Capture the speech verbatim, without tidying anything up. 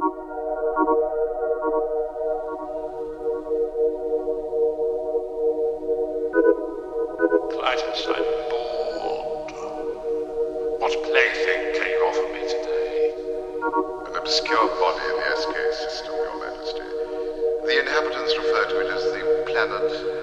Clytus, I'm bored. What plaything can you offer me today? An obscure body in the S K system, Your Majesty. The inhabitants refer to it as the planet